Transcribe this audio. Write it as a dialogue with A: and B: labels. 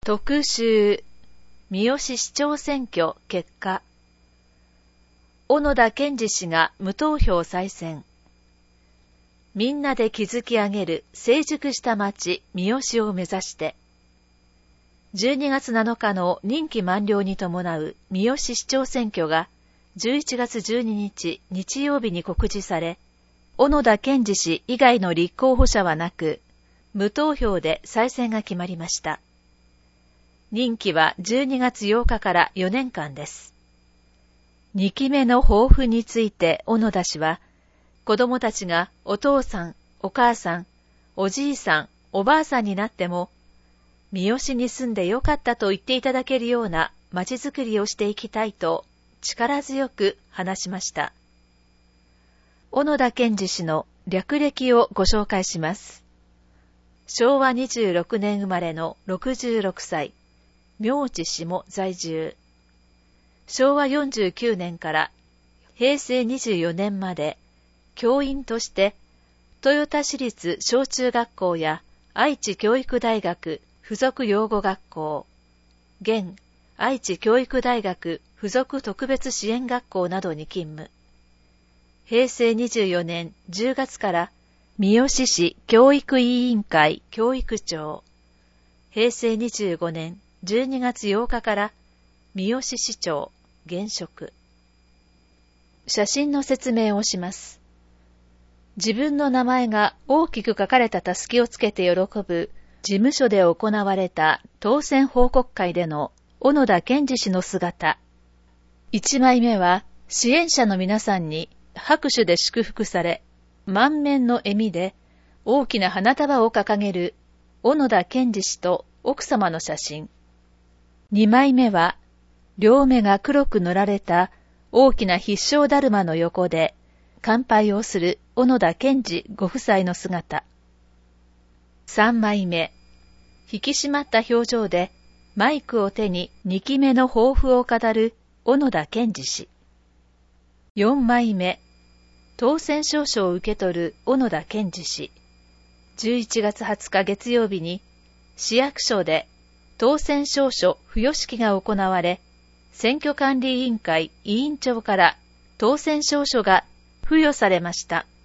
A: 特集三好市長選挙結果。小野田健二氏が無投票再選。みんなで築き上げる成熟した町三好を目指して。12月7日の任期満了に伴う三好市長選挙が11月12日日曜日に告示され、小野田健二氏以外の立候補者はなく、無投票で再選が決まりました。任期は12月8日から4年間です。2期目の抱負について小野田氏は、子供たちがお父さん、お母さん、おじいさん、おばあさんになっても、三好に住んでよかったと言っていただけるような町づくりをしていきたいと力強く話しました。小野田健二氏の略歴をご紹介します。昭和26年生まれの66歳。明治市も在住。昭和49年から平成24年まで教員として豊田市立小中学校や愛知教育大学附属養護学校、現愛知教育大学附属特別支援学校などに勤務。平成24年10月から三好市教育委員会教育長。平成25年12月8日から三好市長現職。写真の説明をします。自分の名前が大きく書かれたたすきをつけて喜ぶ事務所で行われた当選報告会での小野田健二氏の姿。1枚目は支援者の皆さんに拍手で祝福され、満面の笑みで大きな花束を掲げる小野田健二氏と奥様の写真。2枚目は、両目が黒く塗られた大きな必勝だるまの横で乾杯をする小野田健二ご夫妻の姿。3枚目、引き締まった表情でマイクを手に2期目の抱負を語る小野田健二氏。4枚目、当選証書を受け取る小野田健二氏。11月20日月曜日に市役所で当選証書付与式が行われ、選挙管理委員会委員長から当選証書が付与されました。